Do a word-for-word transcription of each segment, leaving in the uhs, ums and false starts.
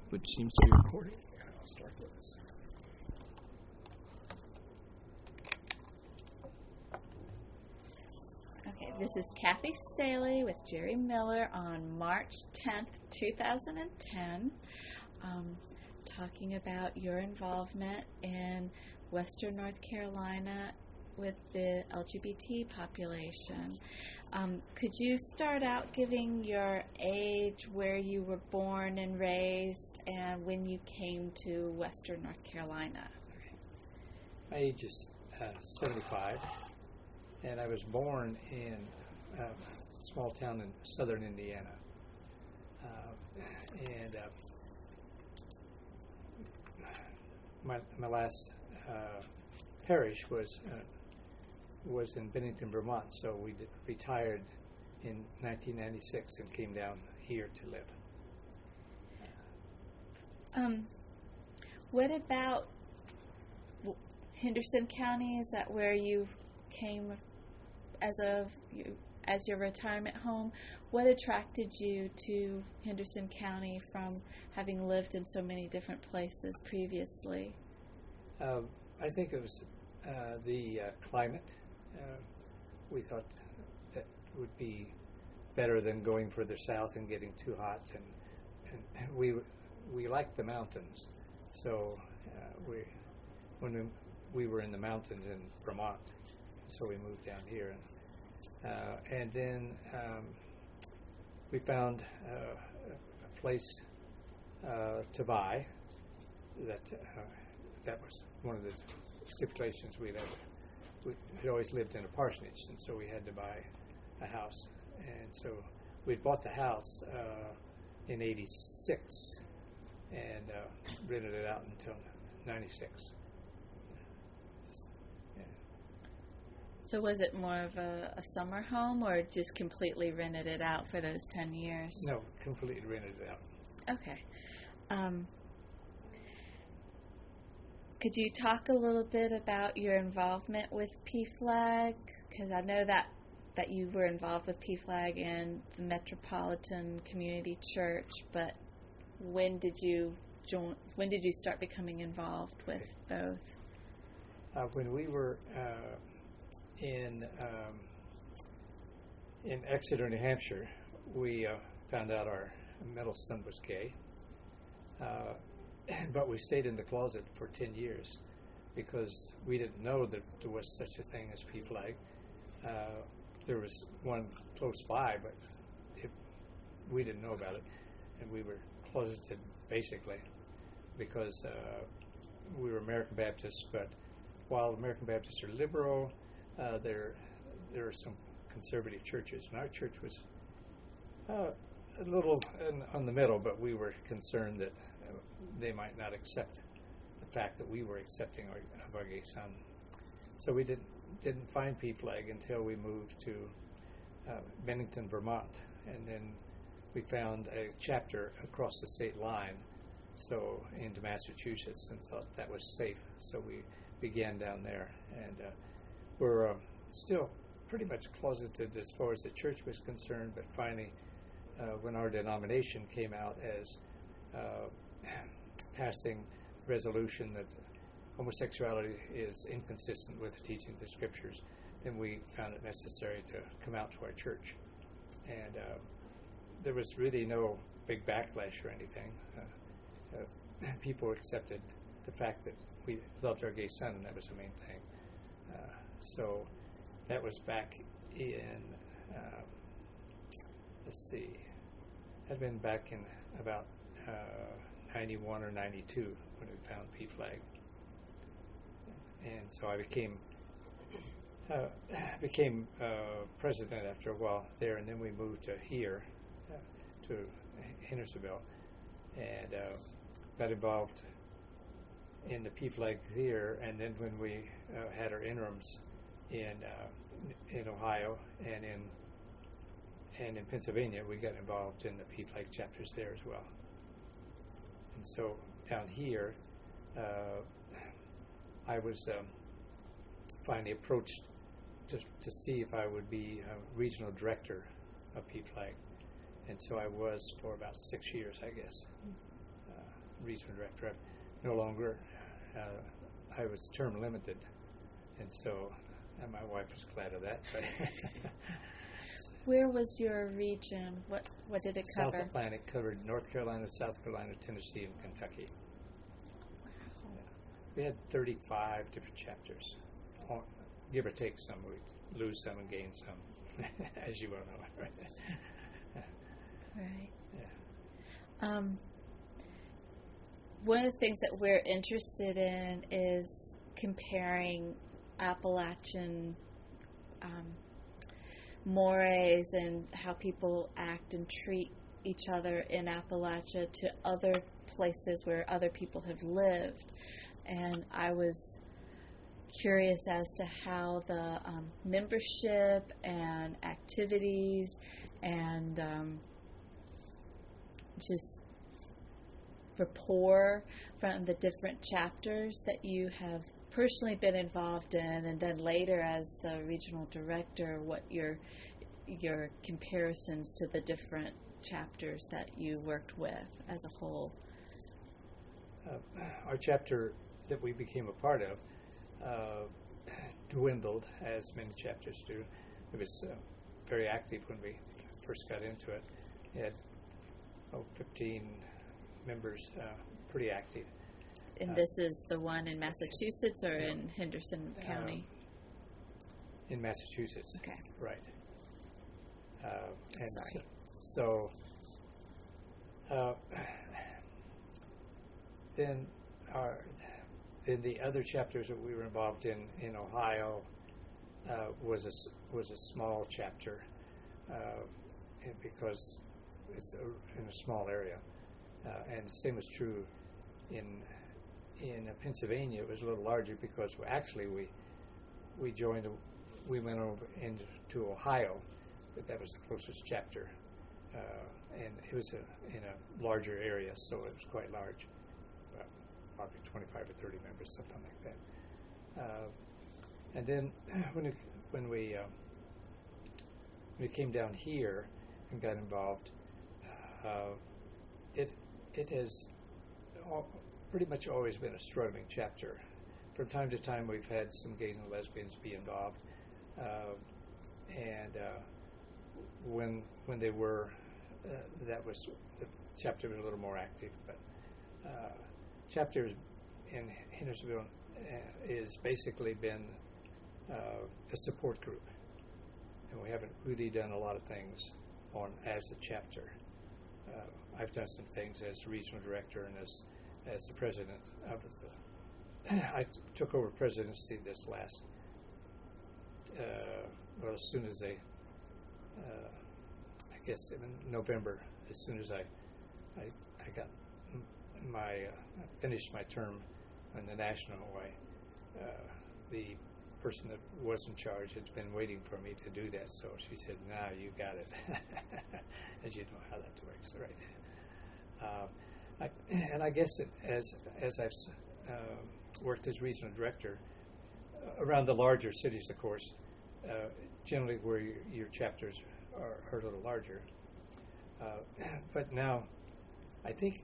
which seems to be recording. I'll start this. Okay, this is Kathy Staley with Jerry Miller on March tenth, two thousand ten, um, talking about your involvement in Western North Carolina with the L G B T population. Um, could you start out giving your age, where you were born and raised, and when you came to Western North Carolina? My age is uh, seventy-five, and I was born in a small town in southern Indiana. Uh, and uh, my my last uh, parish was uh, was in Bennington, Vermont. So we did, retired in nineteen ninety-six and came down here to live. Um, what about Henderson County? Is that where you came as a you, as your retirement home? What attracted you to Henderson County from having lived in so many different places previously? Uh, I think it was uh, the uh, climate. Uh, we thought that would be better than going further south and getting too hot, and, and we we liked the mountains. So uh, we when we, we were in the mountains in Vermont, so we moved down here, and uh, and then um, we found uh, a place uh, to buy. That uh, that was one of the stipulations we had. We had always lived in a parsonage, and so we had to buy a house. And so we'd bought the house uh, in eighty-six and uh, rented it out until ninety-six. Yeah. So was it more of a, a summer home, or just completely rented it out for those ten years? No, completely rented it out. Okay. Um, Could you talk a little bit about your involvement with P F L A G? Because I know that, that you were involved with P F L A G in the Metropolitan Community Church, but when did you join? When did you start becoming involved with both? Uh, when we were uh, in um, in Exeter, New Hampshire, we uh, found out our middle son was gay. Uh, But we stayed in the closet for ten years because we didn't know that there was such a thing as P F L A G. Uh, there was one close by, but it, we didn't know about it. And we were closeted, basically, because uh, we were American Baptists. But while American Baptists are liberal, uh, there, there are some conservative churches. And our church was uh, a little in, on the middle, but we were concerned that they might not accept the fact that we were accepting our, of our gay son. So we didn't didn't find P F L A G until we moved to uh, Bennington, Vermont, and then we found a chapter across the state line, so into Massachusetts, and thought that was safe. So we began down there, and uh, we're uh, still pretty much closeted as far as the church was concerned. But finally, uh, when our denomination came out as uh, passing resolution that homosexuality is inconsistent with the teaching of the scriptures, then we found it necessary to come out to our church. And uh, there was really no big backlash or anything. Uh, uh, people accepted the fact that we loved our gay son, and that was the main thing. Uh, so that was back in, uh, let's see, had been back in about uh, ninety-one or ninety-two when we found P F L A G. And so I became uh, became uh, president after a while there, and then we moved to here, uh, to Hendersonville, and uh, got involved in the P F L A G here. And then when we uh, had our interims in uh, in Ohio and in and in Pennsylvania, we got involved in the P F L A G chapters there as well. And so down here, uh, I was um, finally approached to, to see if I would be a regional director of P F L A G. And so I was for about six years, I guess. Uh, regional director. I'm no longer. Uh, I was term limited, and so and my wife was glad of that. But Where was your region? What what did it South cover? Atlantic covered North Carolina, South Carolina, Tennessee, and Kentucky. Wow. Yeah. We had thirty-five different chapters, all, give or take some. We lose some and gain some, as you well know. Right. Right. Yeah. Um, one of the things that we're interested in is comparing Appalachian um, mores and how people act and treat each other in Appalachia to other places where other people have lived. And I was curious as to how the um, membership and activities and um, just rapport from the different chapters that you have personally been involved in, and then later as the regional director, what your your comparisons to the different chapters that you worked with as a whole. Uh, our chapter that we became a part of uh, dwindled, as many chapters do. It was uh, very active when we first got into it. It had oh, fifteen members, uh, pretty active. And Uh, this is the one in Massachusetts or in Henderson County? Um, in Massachusetts. Okay. Right. Uh, and Sorry. So, so uh, then our then the other chapters that we were involved in in Ohio uh, was a s- was a small chapter uh, and because it's a, in a small area, uh, and the same was true in in uh, Pennsylvania. It was a little larger because we, actually we we joined a, we went over into Ohio, but that was the closest chapter, uh, and it was a, in a larger area, so it was quite large, well, probably twenty-five or thirty members, something like that. Uh, and then when it, when we uh, when it came down here and got involved, uh, it it has all, pretty much always been a struggling chapter. From time to time, we've had some gays and lesbians be involved, uh, and uh, when when they were, uh, that was the chapter was a little more active. But uh, chapters in Hendersonville uh, is basically been uh, a support group, and we haven't really done a lot of things on as a chapter. Uh, I've done some things as regional director and as as the president of the. I t- took over presidency this last. Uh, well, as soon as they, uh, I guess in November, as soon as I, I, I got m- my uh, finished my term in the national way, uh, the person that was in charge had been waiting for me to do that. So she said, "Now you got it," as you know how that works, right? Uh, I, and I guess it, as as I've uh, worked as regional director uh, around the larger cities, of course, uh, generally where your, your chapters are, are a little larger. Uh, but now, I think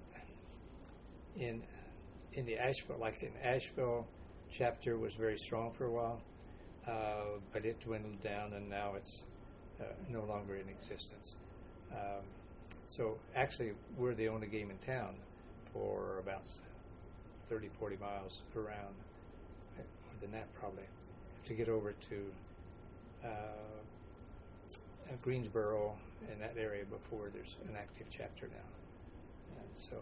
in in the Asheville, like in Asheville, chapter was very strong for a while, uh, but it dwindled down, and now it's uh, no longer in existence. Um, so actually, we're the only game in town for about thirty, forty miles around, more than that probably, to get over to uh, uh, Greensboro and that area before there's an active chapter now. And so,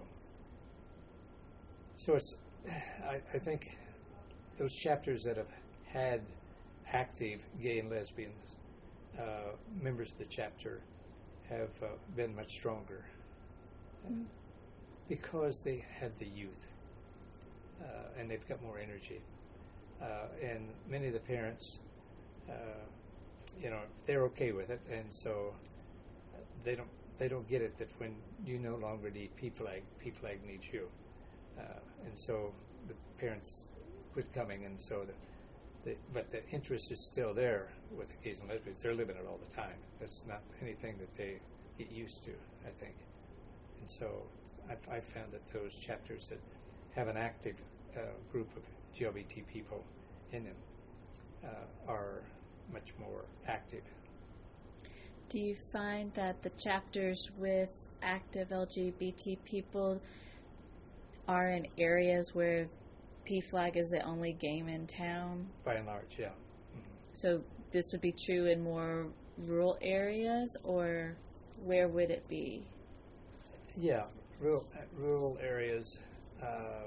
so it's, I, I think those chapters that have had active gay and lesbian uh, members of the chapter have uh, been much stronger mm-hmm. because they had the youth. Uh, and they've got more energy. Uh, and many of the parents, uh, you know, they're okay with it, and so they don't they don't get it that when you no longer need P FLAG, P FLAG needs you. Uh, and so the parents quit coming, and so the, the but the interest is still there with the gays and lesbians. They're living it all the time. That's not anything that they get used to, I think. And so I've, I've found that those chapters that have an active uh, group of G L B T people in them uh, are much more active. Do you find that the chapters with active L G B T people are in areas where P FLAG is the only game in town? By and large, yeah. Mm-hmm. So this would be true in more rural areas, or where would it be? Yeah, rural, uh, rural areas uh,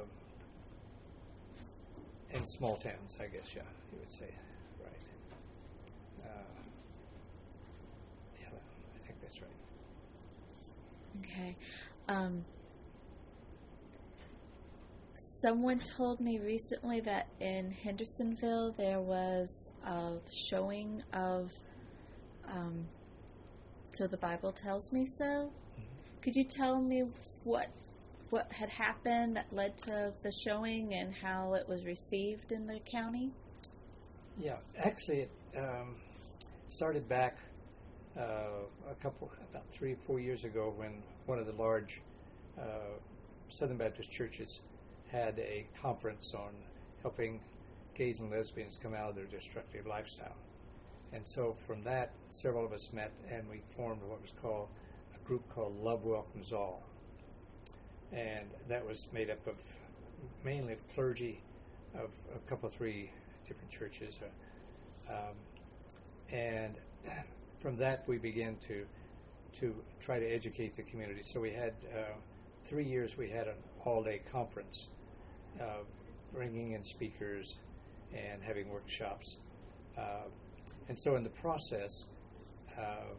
and small towns, I guess, yeah, you would say. Right. Uh, yeah, I think that's right. Okay. Um, someone told me recently that in Hendersonville there was a showing of, um, So the Bible Tells Me So. Mm-hmm. Could you tell me what what had happened that led to the showing and how it was received in the county? Yeah, actually it um, started back uh, a couple, about three, four years ago when one of the large uh, Southern Baptist churches had a conference on helping gays and lesbians come out of their destructive lifestyle. And so from that, several of us met and we formed what was called a group called Love Welcomes All. And that was made up of mainly of clergy of a couple, three different churches. Uh, um, and from that, we began to to try to educate the community. So we had uh, three years, we had an all-day conference, uh, bringing in speakers and having workshops. Uh, and so in the process, uh,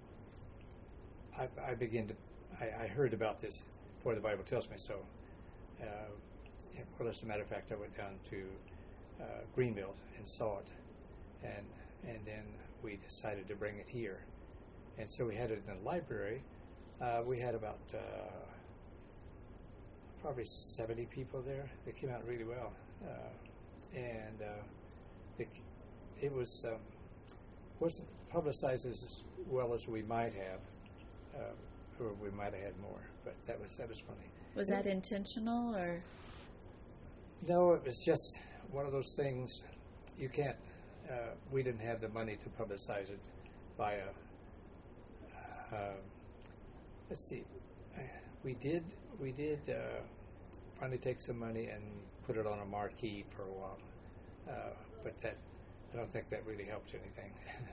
I, I began to, I, I heard about this before the Bible Tells Me So. Uh, and, well, as a matter of fact, I went down to uh, Greenville and saw it. And, and then we decided to bring it here. And so we had it in the library. Uh, we had about uh, probably seventy people there. They came out really well. Uh, and uh, it, it was, um, wasn't publicized as well as we might have, uh, or we might have had more. But that was that was funny. Was that intentional, or? No, it was just one of those things. You can't. Uh, we didn't have the money to publicize it by a. Uh, let's see. We did. We did uh, finally take some money and put it on a marquee for a while, uh, but that I don't think that really helped anything.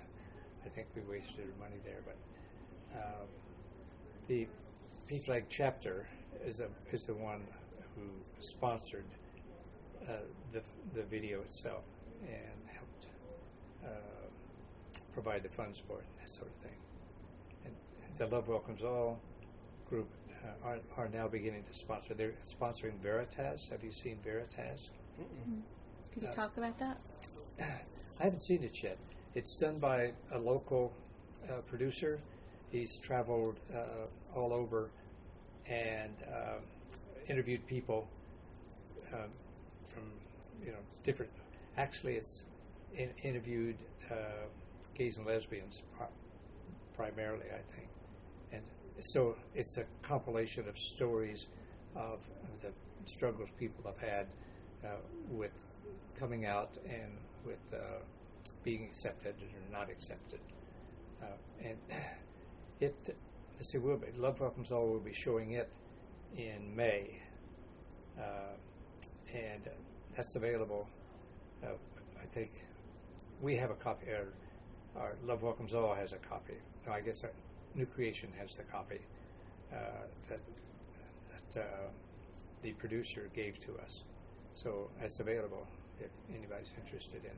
I think we wasted money there. But um, the P FLAG chapter is a is the one who sponsored uh, the the video itself and helped uh, provide the funds for it, that sort of thing. And the Love Welcomes All group uh, are, are now beginning to sponsor. They're sponsoring Veritas. Have you seen Veritas? Mm-mm. Could you Uh, talk about that? I haven't seen it yet. It's done by a local uh, producer. He's traveled uh, all over and uh, interviewed people um, from, you know, different. Actually, it's in, interviewed uh, gays and lesbians pri- primarily, I think. And so it's a compilation of stories of, of the struggles people have had uh, with coming out and with uh, being accepted or not accepted. Uh, and it, let's see, we'll be, Love Welcomes All will be showing it in May. Uh, and that's available. Uh, I think we have a copy. Our, our Love Welcomes All has a copy. No, I guess our New Creation has the copy uh, that that uh, the producer gave to us. So it's available if anybody's interested in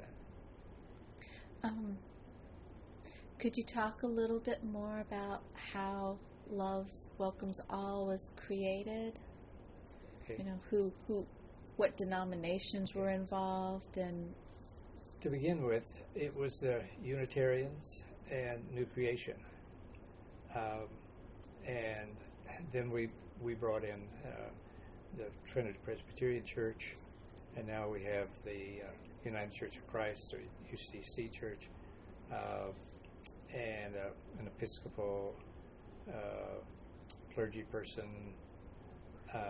it. Um, could you talk a little bit more about how Love Welcomes All was created? Okay. You know, who, who, what denominations were involved, and To begin with, it was the Unitarians and New Creation, um, and then we we brought in uh, the Trinity Presbyterian Church, and now we have the uh, United Church of Christ, or U C C Church, uh, and uh, an Episcopal uh, clergy person, uh,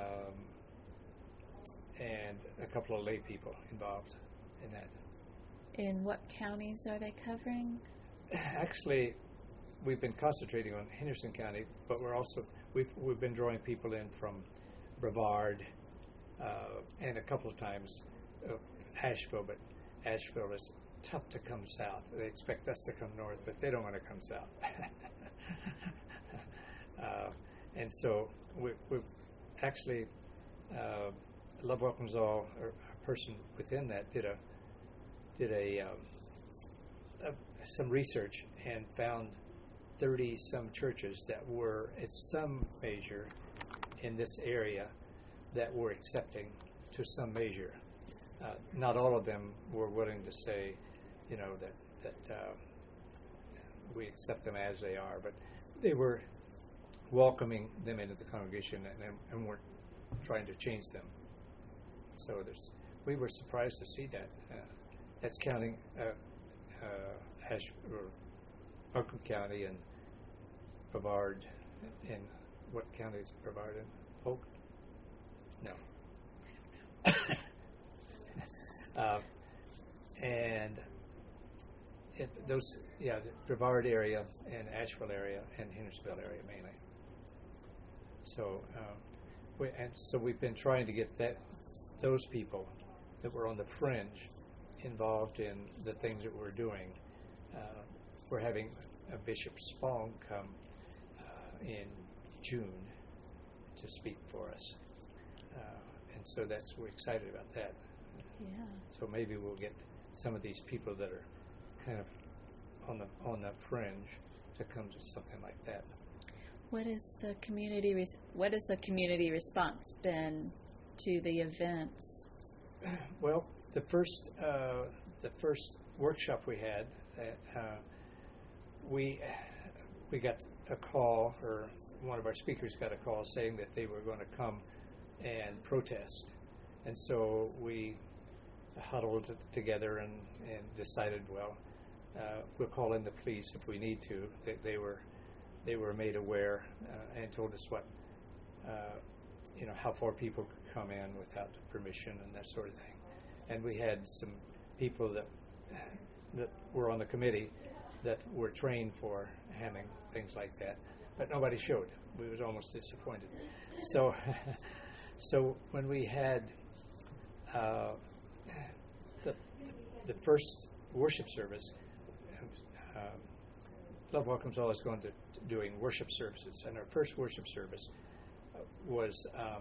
and a couple of lay people involved in that. In what counties are they covering? Actually, we've been concentrating on Henderson County, but we're also we've we've been drawing people in from Brevard uh, and a couple of times uh, Asheville, but Asheville is tough to come south. They expect us to come north, but they don't want to come south. uh, and so we, we've actually uh, Love Welcomes All, or a person within that did a did a, um, a some research and found thirty some churches that were at some measure in this area that were accepting to some measure. Uh, not all of them were willing to say, you know, that that uh, we accept them as they are, but they were welcoming them into the congregation and, and weren't trying to change them. So there's, we were surprised to see that. Uh, that's counting uh, uh, Ash, or Buncombe County and Brevard. In what county is Brevard in? Polk? No. uh, and it, those, yeah, the Brevard area and Asheville area and Hendersonville area mainly. So, uh, we, and so we've been trying to get that those people that were on the fringe involved in the things that we're doing. Uh, we're having a Bishop Spong come uh, in June to speak for us, uh, and so that's we're excited about that. Yeah. So maybe we'll get some of these people that are kind of on the on the fringe to come to something like that. What is the community? Res- what has the community response been to the events? Well, the first uh, the first workshop we had, uh, we we got a call, or one of our speakers got a call saying that they were going to come and protest, and so we huddled together and, and decided, well, uh, we'll call in the police if we need to. They, they were they were made aware uh, and told us what uh, you know how far people could come in without permission and that sort of thing. And we had some people that that were on the committee that were trained for handling things like that, but nobody showed. We was almost disappointed. So, so when we had uh, the the first worship service, uh, Love Welcomes All is going to doing worship services, and our first worship service was um,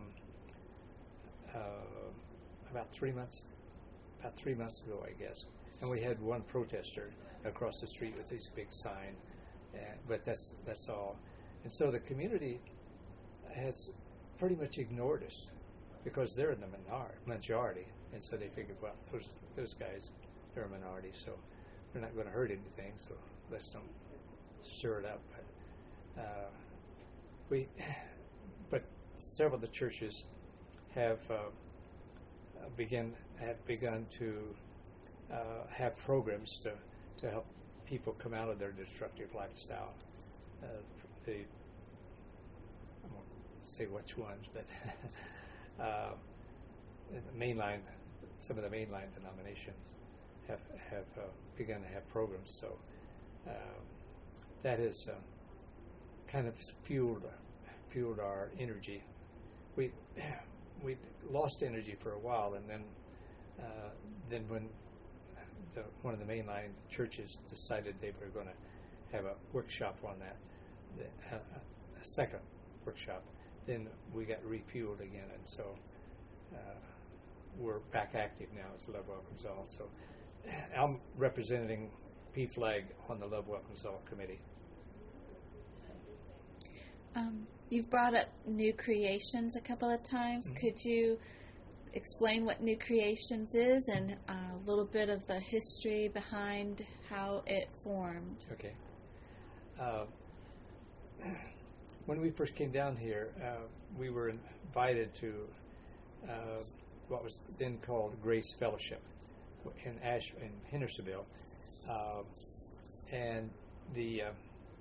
uh, about three months. About three months ago, I guess, and we had one protester across the street with this big sign, uh, but that's that's all. And so the community has pretty much ignored us because they're in the minor- majority, and so they figured, well, those those guys, they're a minority, so they're not going to hurt anything, so let's don't stir it up. But uh, we, but several of the churches have. Uh, begin have begun to uh, have programs to to help people come out of their destructive lifestyle. Uh, the I won't say which ones, but uh, the mainline, some of the mainline denominations have have uh, begun to have programs. So uh, that has uh, kind of fueled fueled our energy. We. We lost energy for a while, and then, uh, then when the, one of the mainline churches decided they were going to have a workshop on that, the, uh, a second workshop, then we got refueled again, and so uh, we're back active now as Love Welcomes All. So I'm representing P FLAG on the Love Welcomes All committee. Um, you've brought up New Creations a couple of times. Mm-hmm. Could you explain what New Creations is and uh, a little bit of the history behind how it formed? Okay. Uh, when we first came down here, uh, we were invited to uh, what was then called Grace Fellowship in Ash in Hendersonville, uh, and the uh,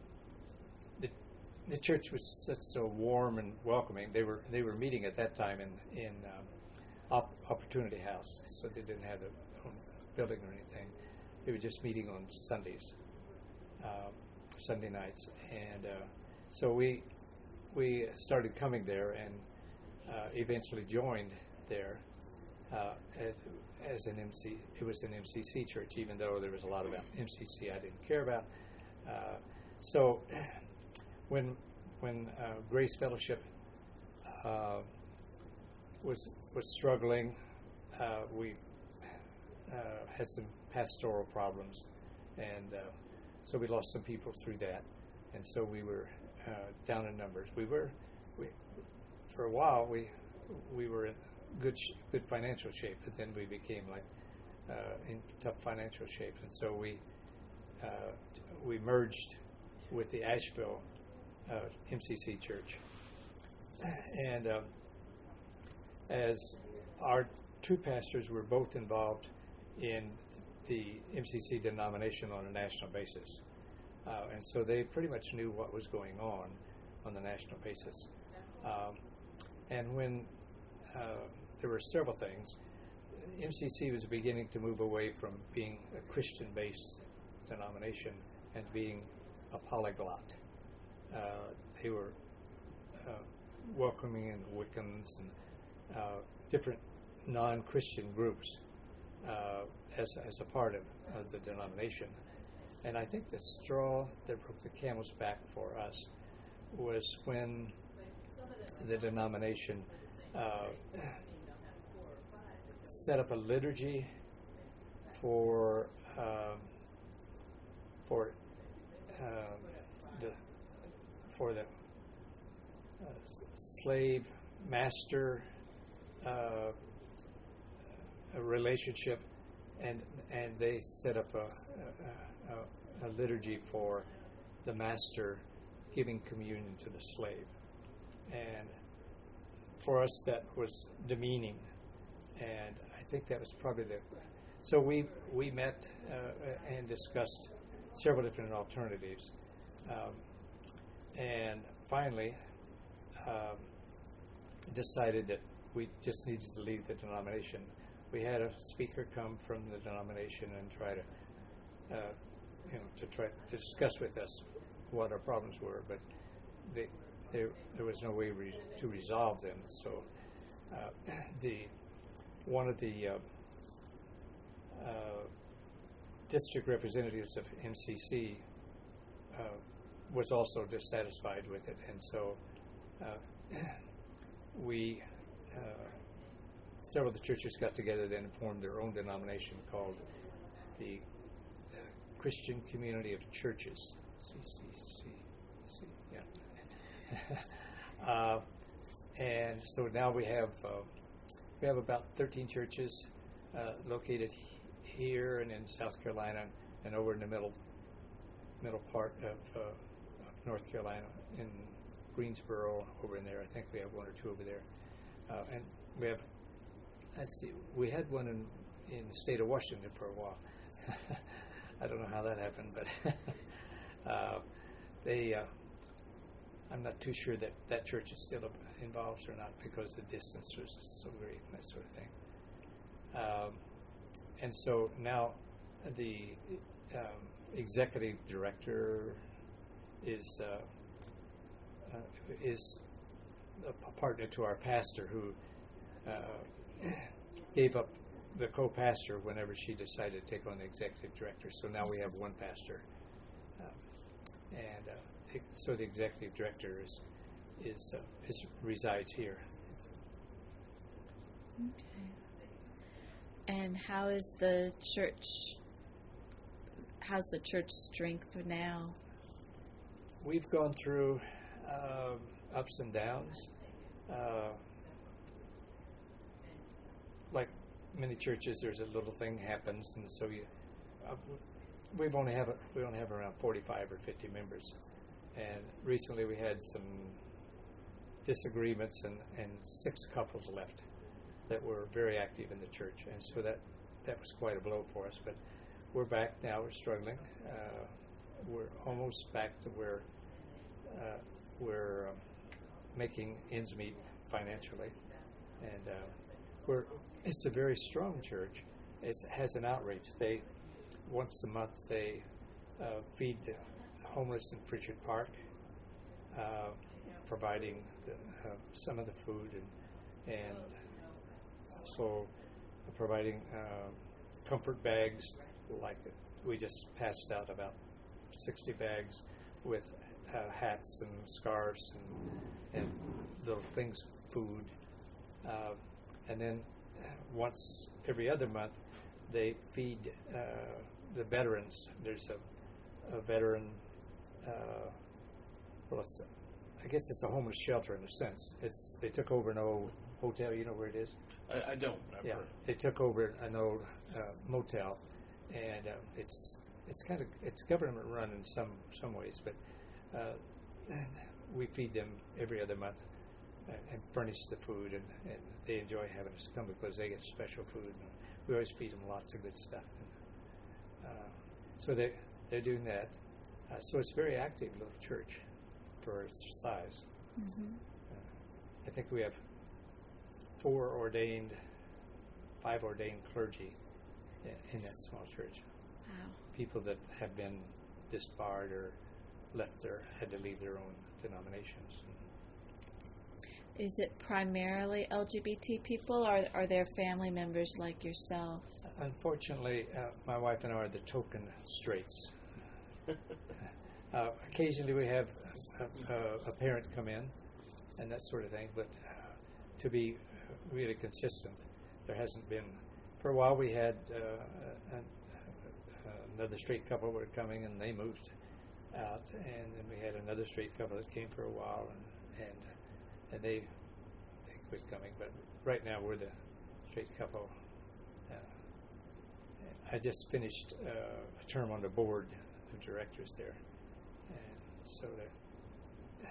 The church was such so warm and welcoming. They were they were meeting at that time in in um, op- opportunity house, so they didn't have their own building or anything. They were just meeting on Sundays, um, Sunday nights, and uh, so we we started coming there and uh, eventually joined there uh, as, as an M C. It was an M C C church, even though there was a lot about M C C I didn't care about. Uh, so when when uh, Grace Fellowship uh, was was struggling, uh, we uh, had some pastoral problems, and uh, so we lost some people through that, and so we were uh, down in numbers. We were we for a while we we were in good sh- good financial shape, but then we became like uh, in tough financial shape, and so we uh, we merged with the Asheville uh, M C C church, and um, as our two pastors were both involved in the M C C denomination on a national basis, uh, and so they pretty much knew what was going on on the national basis. Um, and when uh, there were several things, M C C was beginning to move away from being a Christian-based denomination and being a polyglot. Uh, they were uh, welcoming in Wiccans and uh, different non-Christian groups uh, as, as a part of, of the denomination. And I think the straw that broke the camel's back for us was when the denomination uh, set up a liturgy for um, for um, the for the uh, slave master uh, a relationship, and and they set up a, a, a, a liturgy for the master giving communion to the slave, and for us that was demeaning, and I think that was probably the. So we we met uh, and discussed several different alternatives, um, and finally um, decided that we just needed to leave the denomination. We had a speaker come from the denomination and try to, uh, you know, to try to discuss with us what our problems were, but they, there there was no way re- to resolve them. So uh, the one of the uh, uh, district representatives of M C C uh, was also dissatisfied with it, and so uh, we. Uh, Several of the churches got together then and formed their own denomination called the uh, Christian Community of Churches, C C C C, yeah. uh, and so now we have uh, we have about thirteen churches uh, located he- here and in South Carolina and over in the middle middle part of, uh, of North Carolina, in Greensboro over in there. I think we have one or two over there, uh, and we have. Let's see. We had one in, in the state of Washington for a while. I don't know how that happened, but uh, they. Uh, I'm not too sure that that church is still involved or not because the distance was so great and that sort of thing. Um, and so now the um, executive director is uh, uh, is a partner to our pastor who. Uh, gave up the co-pastor whenever she decided to take on the executive director. So now we have one pastor, um, and uh, it, so the executive director is is, uh, is resides here. Okay. And how is the church? How's the church strength now? We've gone through um, ups and downs. Uh, Like many churches, there's a little thing happens, and so you, uh, we've only have a, we only have around forty-five or fifty members, and recently we had some disagreements, and, and six couples left that were very active in the church, and so that that was quite a blow for us. But we're back now. We're struggling. Uh, we're almost back to where uh, we're um, making ends meet financially, and. Uh, we're it's a very strong church. It has an outreach. They once a month they uh, feed the homeless in Pritchard Park, uh, providing the, uh, some of the food and and also providing uh, comfort bags. Like we just passed out about sixty bags with uh, hats and scarves and and little things, food, uh, and then once every other month they feed uh, the veterans. There's a, a veteran. Uh, well, it's, I guess it's a homeless shelter in a sense. It's they took over an old hotel. You know where it is? I, I don't. I've Yeah, heard. they took over an old uh, motel, and uh, it's it's kind of it's government run in some some ways, but uh, we feed them every other month and, and furnish the food, and, and they enjoy having us come because they get special food. And we always feed them lots of good stuff. And, uh, so they they're doing that. Uh, so it's a very active little church for its size. Mm-hmm. Uh, I think we have four ordained, five ordained clergy in, in that small church. Wow. People that have been disbarred or left their, had to leave their own denominations. Is it primarily L G B T people, or are there family members like yourself? Unfortunately, uh, my wife and I are the token straights. uh, occasionally we have a, a, a parent come in and that sort of thing, but uh, to be really consistent, there hasn't been. For a while we had uh, an, another straight couple were coming and they moved out, and then we had another straight couple that came for a while, and and, and they they quit coming. But right now we're the straight couple. Uh, I just finished uh, a term on the board of directors there, and so that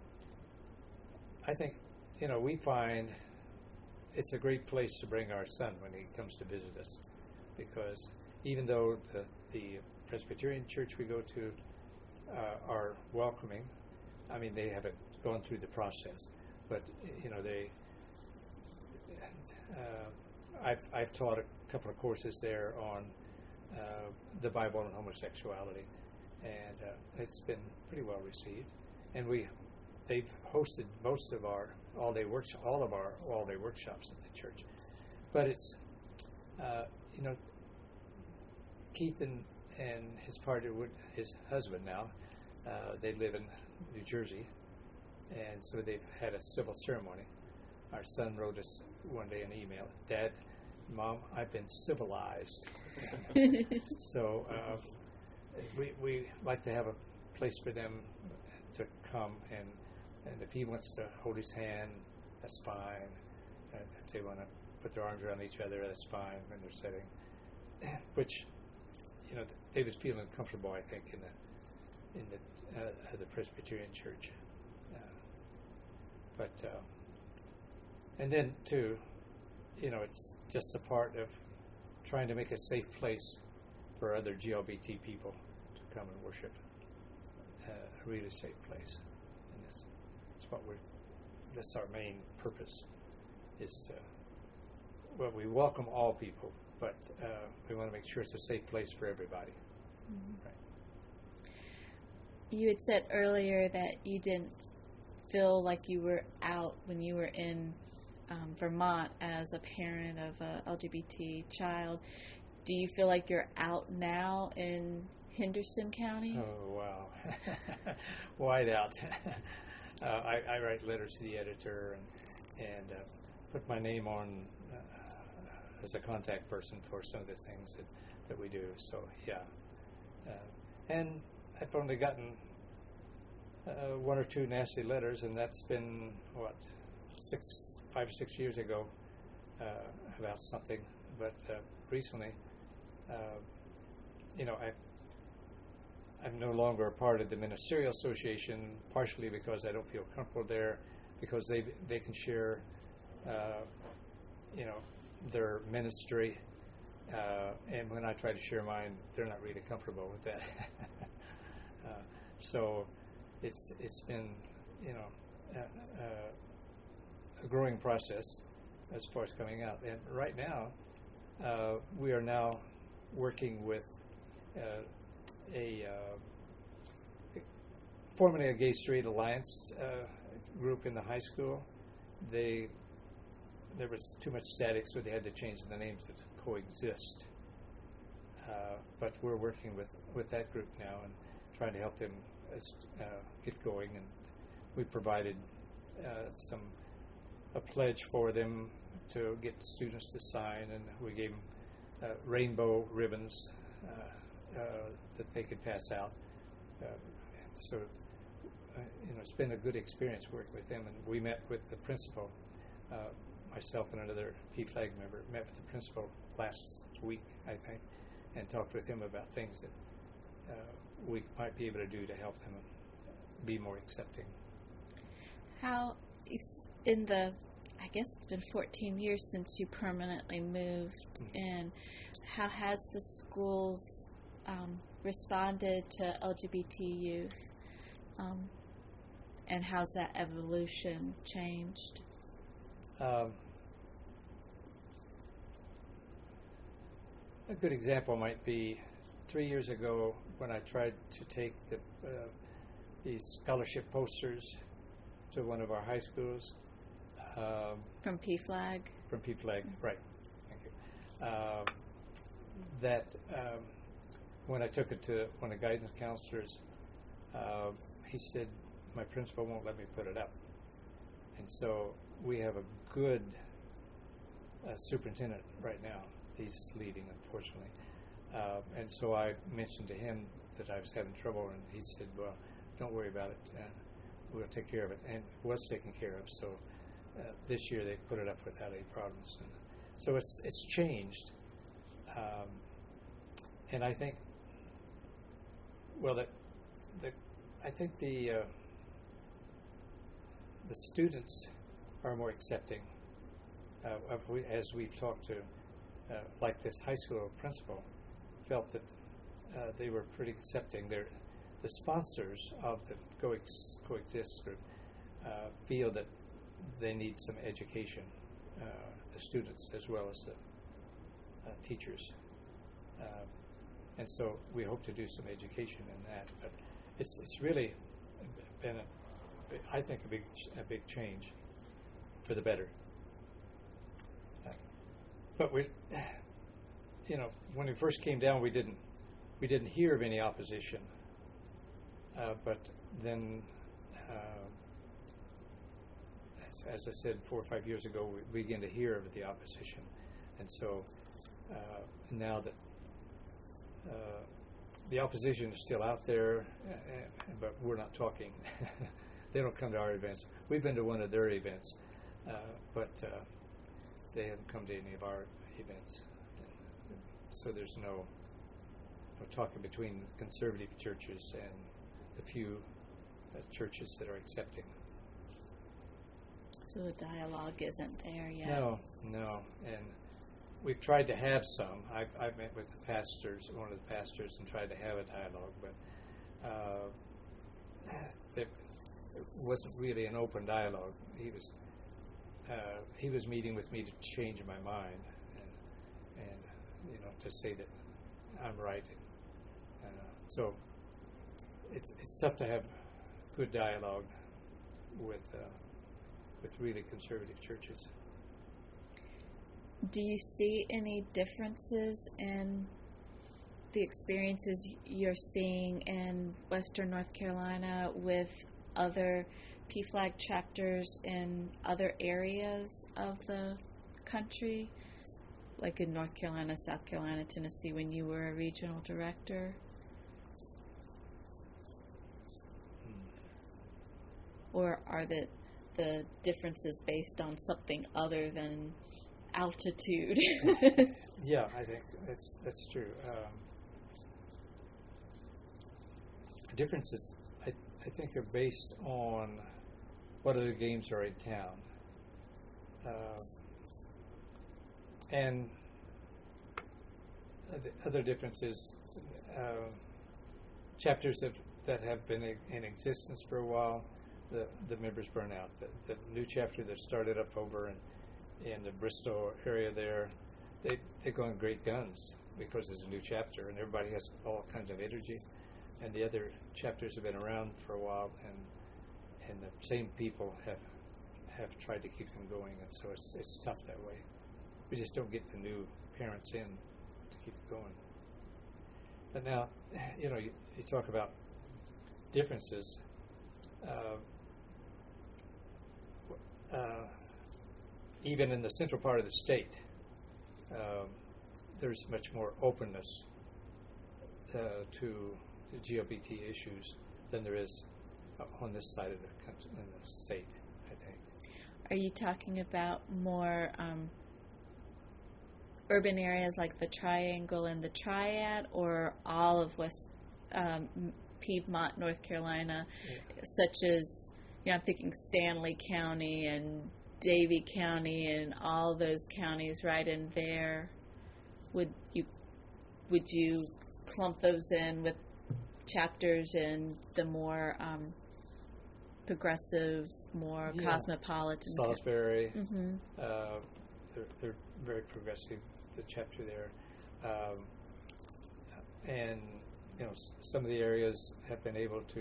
I think, you know, we find it's a great place to bring our son when he comes to visit us, because even though the, the Presbyterian church we go to uh, are welcoming, I mean, they haven't gone through the process, but, you know, they, uh, I've, I've taught a couple of courses there on uh, the Bible and homosexuality, and uh, it's been pretty well received. And we, they've hosted most of our all-day workshop, all of our all-day workshops at the church. But it's, uh, you know, Keith and, and his partner, would, his husband now, uh, they live in New Jersey, and so they've had a civil ceremony. Our son wrote us one day an email, "Dad, Mom, I've been civilized." So uh, we we like to have a place for them to come, and and if he wants to hold his hand, that's fine. And if they want to put their arms around each other, that's fine when they're sitting. Which, you know, they was feeling comfortable, I think, in the in the uh, uh, the Presbyterian church. Uh, but uh, and then too, you know, it's just a part of trying to make a safe place for other G L B T people to come and worship. Uh, a really safe place, and that's, that's what we're. That's our main purpose, is to. Well, we welcome all people, but uh, we want to make sure it's a safe place for everybody. Mm-hmm. Right. You had said earlier that you didn't feel like you were out when you were in um, Vermont as a parent of a L G B T child. Do you feel like you're out now in Henderson County? Oh, wow. Wide out. uh, I, I write letters to the editor and, and uh, put my name on uh, as a contact person for some of the things that, that we do. So, yeah. Uh, and I've only gotten uh, one or two nasty letters, and that's been, what, six, five or six years ago uh, about something. But uh, recently, uh, you know, I I'm no longer a part of the Ministerial Association, partially because I don't feel comfortable there, because they they can share, uh, you know, their ministry, uh, and when I try to share mine, they're not really comfortable with that. uh, so it's it's been, you know, uh, uh, a growing process, as far as coming out. And right now, uh, we are now working with uh, a uh, formerly a Gay Straight Alliance uh, group in the high school. They there was too much static, so they had to change the names to Coexist. Uh, but we're working with, with that group now and trying to help them uh, get going. And we provided uh, some a pledge for them to get students to sign, and we gave them uh, rainbow ribbons uh, uh, that they could pass out. Uh, so, uh, you know, it's been a good experience working with them. And we met with the principal, uh, myself and another P FLAG member, met with the principal last week, I think, and talked with him about things that uh, we might be able to do to help them be more accepting. How is in the, I guess it's been fourteen years since you permanently moved, Mm-hmm. and how has the schools um, responded to L G B T youth, um, and how's that evolution changed? Um, a good example might be three years ago when I tried to take the uh, these scholarship posters to one of our high schools. Um, From P FLAG? From P FLAG, Mm-hmm. right. Thank you. Um, that um, when I took it to one of the guidance counselors, uh, he said, my principal won't let me put it up. And so we have a good uh, superintendent right now. He's leaving, unfortunately. Uh, and so I mentioned to him that I was having trouble, and he said, well, don't worry about it. Uh, we'll take care of it. And it was taken care of. So uh, this year they put it up without any problems. And so it's it's changed. Um, and I think, well, the, the, I think the uh, the students are more accepting. Uh, of we, as we've talked to, uh, like this high school principal, felt that uh, they were pretty accepting. They're, the sponsors of the Coex, Coexist group uh, feel that they need some education, uh, the students as well as the uh, teachers. Uh, and so we hope to do some education in that. But it's it's really been, a, I think, a big a big change for the better. Uh, but we, you know, when we first came down, we didn't we didn't hear of any opposition. Uh, but then, uh, as, as I said, four or five years ago, we began to hear of the opposition, and so uh, now that uh, the opposition is still out there, uh, but we're not talking. They don't come to our events. We've been to one of their events, uh, but uh, they haven't come to any of our events. And so there's no, no talking between conservative churches and the few uh, churches that are accepting. So the dialogue isn't there yet. No, no. And we've tried to have some. I've, I've met with the pastors, one of the pastors, and tried to have a dialogue, but uh, there wasn't really an open dialogue. He was uh, he was meeting with me to change my mind and, and you know, to say that I'm right. Uh, so it's it's tough to have good dialogue with uh, with really conservative churches. Do you see any differences in the experiences you're seeing in Western North Carolina with other P FLAG chapters in other areas of the country, like in North Carolina, South Carolina, Tennessee, when you were a regional director? Or are the the differences based on something other than altitude? Yeah, I think that's that's true. Um, differences, I, I think, are based on what other games are in town. Uh, and the other differences, uh, chapters of, that have been in existence for a while, the, the members burn out. The, the new chapter that started up over in in the Bristol area there, they they're going great guns because there's a new chapter and everybody has all kinds of energy, and the other chapters have been around for a while, and and the same people have have tried to keep them going, and so it's it's tough that way. We just don't get the new parents in to keep it going. But now, you know, you, you talk about differences. Uh, uh, even in the central part of the state, um, there's much more openness uh, to the G L B T issues than there is on this side of the country, in the state, I think. Are you talking about more um, urban areas like the Triangle and the Triad, or all of West um, Piedmont, North Carolina, Yeah. such as, you know, I'm thinking Stanley County and Davie County and all those counties right in there? Would you would you clump those in with chapters in the more um, progressive, more Yeah. cosmopolitan? Salisbury, Mm-hmm. uh, they're, they're very progressive, the chapter there. Um, and, you know, s- some of the areas have been able to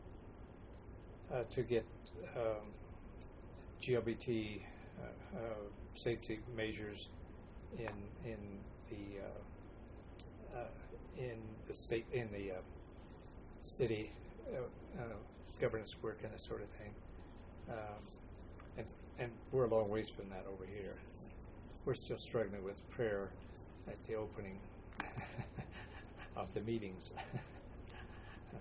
uh, uh, to get um, G L B T uh, uh, safety measures in in the uh, uh, in the state in the uh, city uh, uh, governance work and that sort of thing. Um, and and we're a long ways from that over here. We're still struggling with prayer at the opening of the meetings. uh,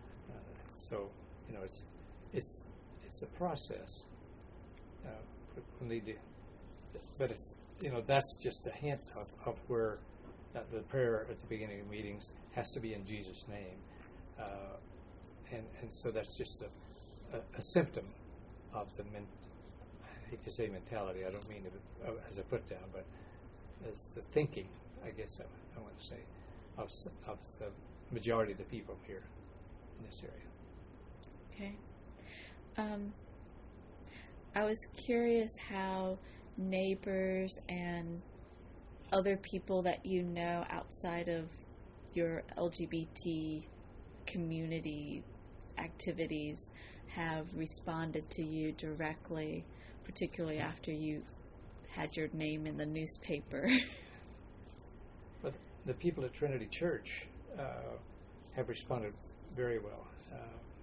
so you know, it's it's it's a process. Uh, we need to, but it's you know that's just a hint of, of where uh, the prayer at the beginning of meetings has to be in Jesus' name, uh, and and so that's just a, a, a symptom of the men, I hate to say mentality. I don't mean it uh, as a put down, but as the thinking, I guess I, I want to say, of s- of the majority of the people here in this area. Okay. Um, I was curious how neighbors and other people that you know outside of your L G B T community activities have responded to you directly, particularly after you had your name in the newspaper. But the people at Trinity Church uh, have responded very well. Uh,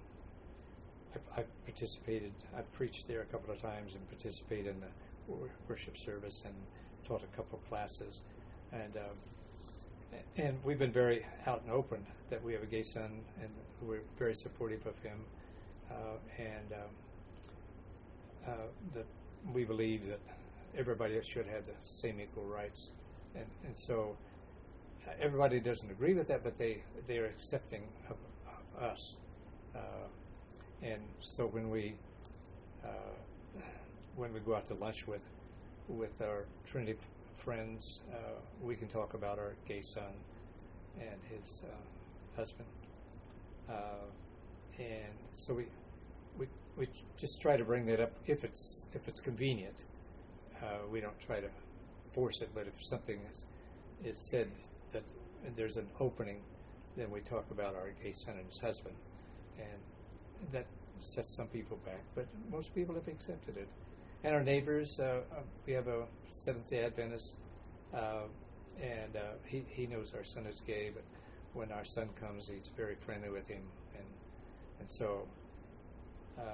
I've, I've participated, I've preached there a couple of times and participated in the wor- worship service and taught a couple of classes. And um, and we've been very out and open that we have a gay son, and we're very supportive of him. Uh, and um, uh, that we believe that everybody should have the same equal rights. And, and so uh, everybody doesn't agree with that, but they, they are accepting of, of us. Uh, and so when we uh, when we go out to lunch with with our Trinity f- friends, uh, we can talk about our gay son and his uh, husband. Uh, and so we, we we just try to bring that up if it's if it's convenient. Uh, we don't try to force it, but if something is is said that there's an opening, then we talk about our gay son and his husband, and that sets some people back. But most people have accepted it. And our neighbors, uh, uh, we have a Seventh-day Adventist, uh, and uh, he he knows our son is gay. But when our son comes, he's very friendly with him, and and so uh,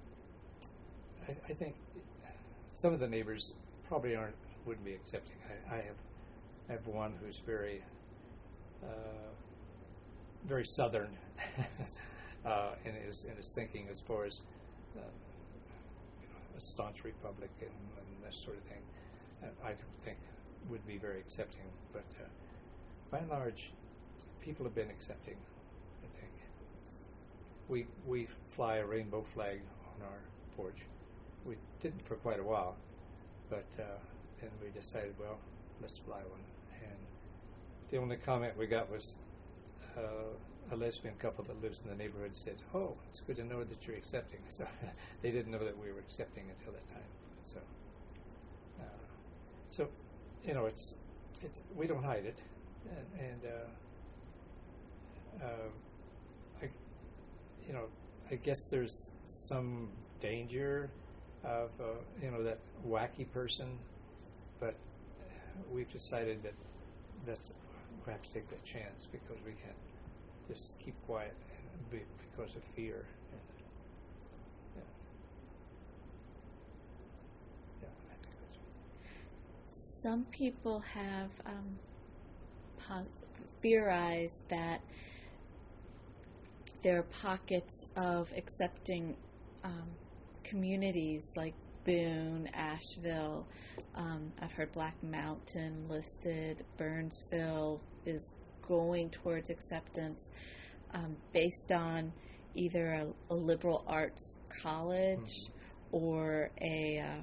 I, I think some of the neighbors probably aren't wouldn't be accepting. I, I have I have one who's very uh, very southern uh, in his in his thinking as far as uh, you know, a staunch Republican and that sort of thing. Uh, I don't think would be very accepting, but uh, by and large, people have been accepting. I think we we fly a rainbow flag on our porch. We didn't for quite a while, but uh, then we decided, well, let's fly one. And the only comment we got was uh, a lesbian couple that lives in the neighborhood said, "Oh, it's good to know that you're accepting." So they didn't know that we were accepting until that time. So uh, so, you know, it's it's we don't hide it, and, and uh, uh, I, you know, I guess there's some danger of uh, you know that wacky person, but we've decided that that we have to take that chance because we can't just keep quiet and be, because of fear. And, yeah. Yeah, I think that's right. Some people have um, po- theorized that there are pockets of accepting um, communities like Boone, Asheville. Um, I've heard Black Mountain listed. Burnsville is going towards acceptance um, based on either a, a liberal arts college Mm-hmm. or a uh,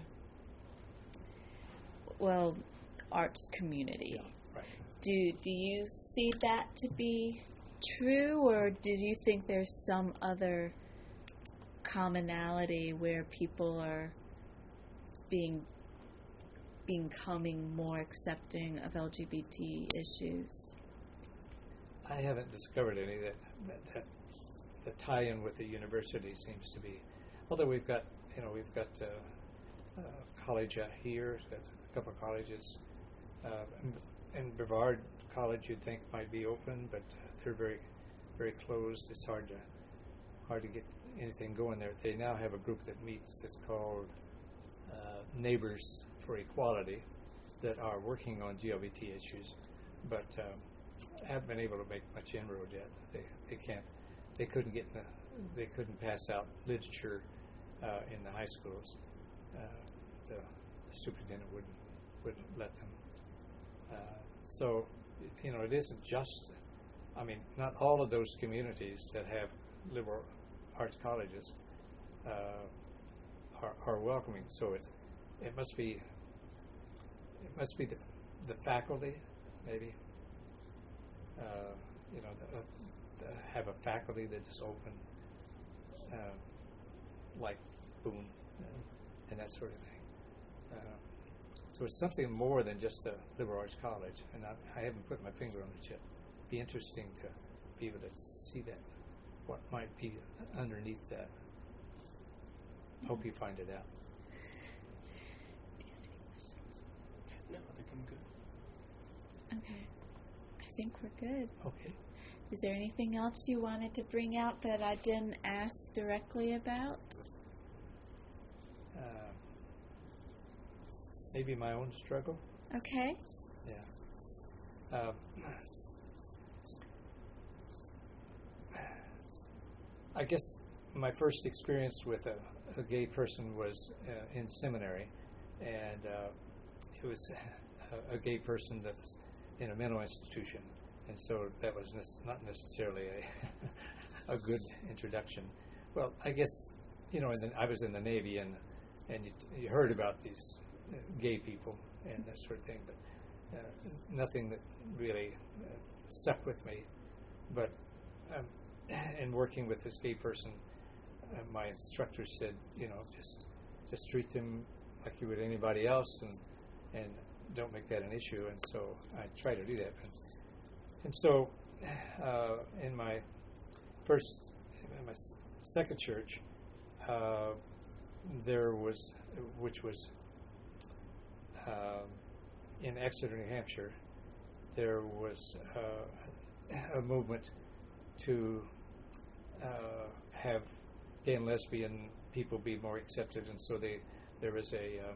well arts community. Yeah, right. Do do you see that to be true, or do you think there's some other commonality where people are being becoming more accepting of L G B T issues? I haven't discovered any that that, that the tie-in with the university seems to be. Although we've got, you know, we've got uh, a college out here, got a couple of colleges, uh, and, and Brevard College you'd think might be open, but uh, they're very, very closed. It's hard to hard to get anything going there. They now have a group that meets that's called uh, Neighbors for Equality that are working on G L B T issues, but um, haven't been able to make much inroad yet. They they can't. They couldn't get in the. They couldn't pass out literature uh, in the high schools. Uh, the, the superintendent wouldn't wouldn't let them. Uh, so, you know, it isn't just. I mean, not all of those communities that have liberal arts colleges uh, are are welcoming. So it's it must be. It must be the the faculty, maybe. Uh, you know, to, uh, to have a faculty that is open, uh, like Boone uh, and that sort of thing. Uh, so it's something more than just a liberal arts college, and I, I haven't put my finger on it yet. Be interesting to be able to see that, what might be underneath that. Hope you find it out. No, I think I'm good. Okay. I think we're good. Okay. Is there anything else you wanted to bring out that I didn't ask directly about? Uh, maybe my own struggle. Okay. Yeah. Um, I guess my first experience with a, a gay person was uh, in seminary, and uh, it was a, a gay person that was in a mental institution, and so that was ne- not necessarily a a good introduction. Well, I guess you know, in the, I was in the Navy, and and you, you heard about these uh, gay people and that sort of thing, but uh, nothing that really uh, stuck with me. But um, in working with this gay person, uh, my instructor said, you know, just just treat them like you would anybody else, and and don't make that an issue. And so I try to do that. And, and so uh, in my first, in my s- second church, uh, there was, which was uh, in Exeter, New Hampshire, there was uh, a movement to uh, have gay and lesbian people be more accepted, and so they there was a um,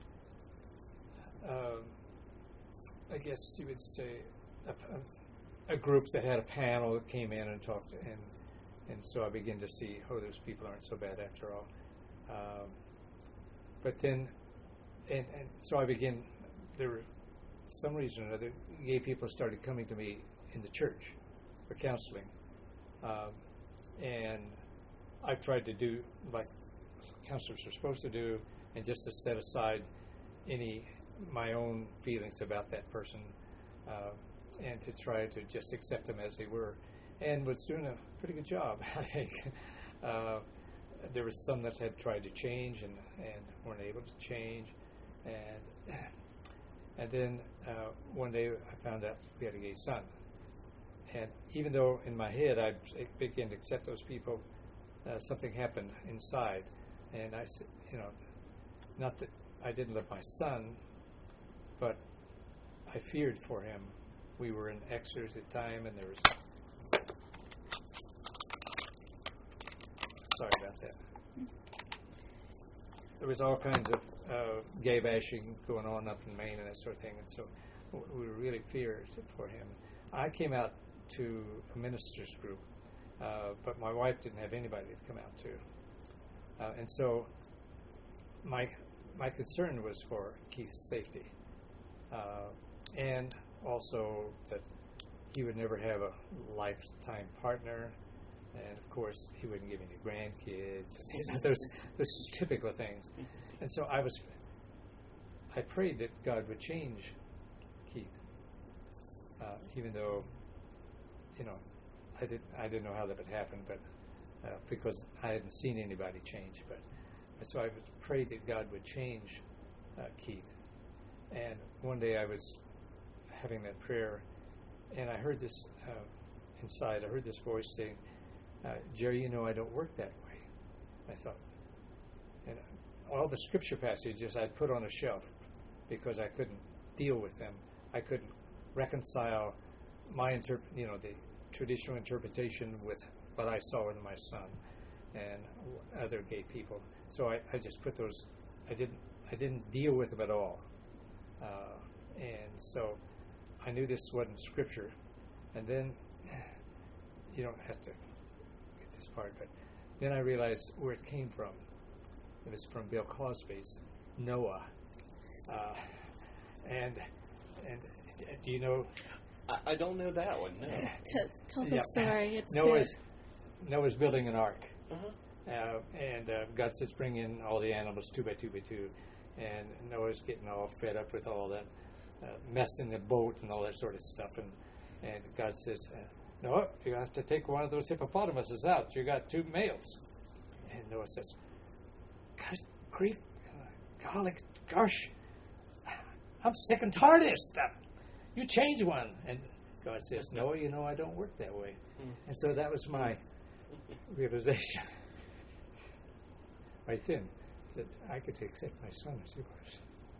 uh, I guess you would say a, a, a group that had a panel that came in and talked, and and so I began to see, oh, those people aren't so bad after all. Um, but then, and, and so I began, there were some reason or another, gay people started coming to me in the church for counseling. Um, and I tried to do like counselors are supposed to do, and just to set aside any my own feelings about that person, uh, and to try to just accept them as they were, and was doing a pretty good job, I think. Uh, there was some that had tried to change and, and weren't able to change, and And then uh, one day I found out we had a gay son. And even though in my head I began to accept those people, uh, something happened inside. And I said, you know, not that I didn't love my son, but I feared for him. We were in Exeter at the time, and there was... Sorry about that. There was all kinds of uh, gay bashing going on up in Maine and that sort of thing, and so we were really feared for him. I came out to a minister's group, uh, but my wife didn't have anybody to come out to. Uh, and so my my concern was for Keith's safety, uh, and also that he would never have a lifetime partner, and of course he wouldn't give any grandkids, you know, those those typical things. And so I was, I prayed that God would change Keith, uh, even though, you know, I didn't I didn't know how that would happen, but uh, because I hadn't seen anybody change, but so I prayed that God would change uh, Keith. And one day I was having that prayer, and I heard this uh, inside. I heard this voice saying, uh, "Jerry, you know I don't work that way." I thought, and all the scripture passages I'd put on a shelf because I couldn't deal with them. I couldn't reconcile my interp- you know, the traditional interpretation with what I saw in my son and other gay people. So I, I just put those. I didn't. I didn't deal with them at all. Uh, and so I knew this wasn't scripture. And then you don't have to get this part, but then I realized where it came from. It was from Bill Cosby's Noah. Uh, and and do you know? I, I don't know that one. No. T- tell the Yeah. story. It's Noah's Noah's building an ark. Uh-huh. Uh, and uh, God says, bring in all the animals two by two by two. And Noah's getting all fed up with all that uh, mess in the boat and all that sort of stuff. And, and God says, uh, Noah, you have to take one of those hippopotamuses out. You got two males. And Noah says, gosh, grief, uh, golly, gosh, I'm sick and tired of this stuff. You change one. And God says, Noah, you know I don't work that way. Mm. And so that was my realization right then, that I could accept my son as he was.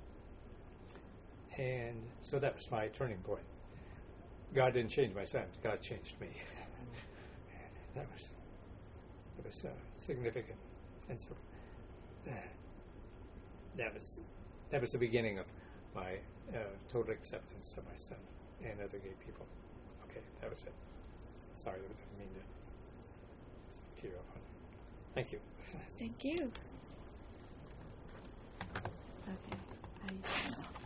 And so that was my turning point. God didn't change my son. God changed me. that was that was uh, significant. And so uh, that was that was the beginning of my uh, total acceptance of my son and other gay people. Okay, that was it. Sorry, I didn't mean to tear off on it. Thank you. Thank you. Okay. I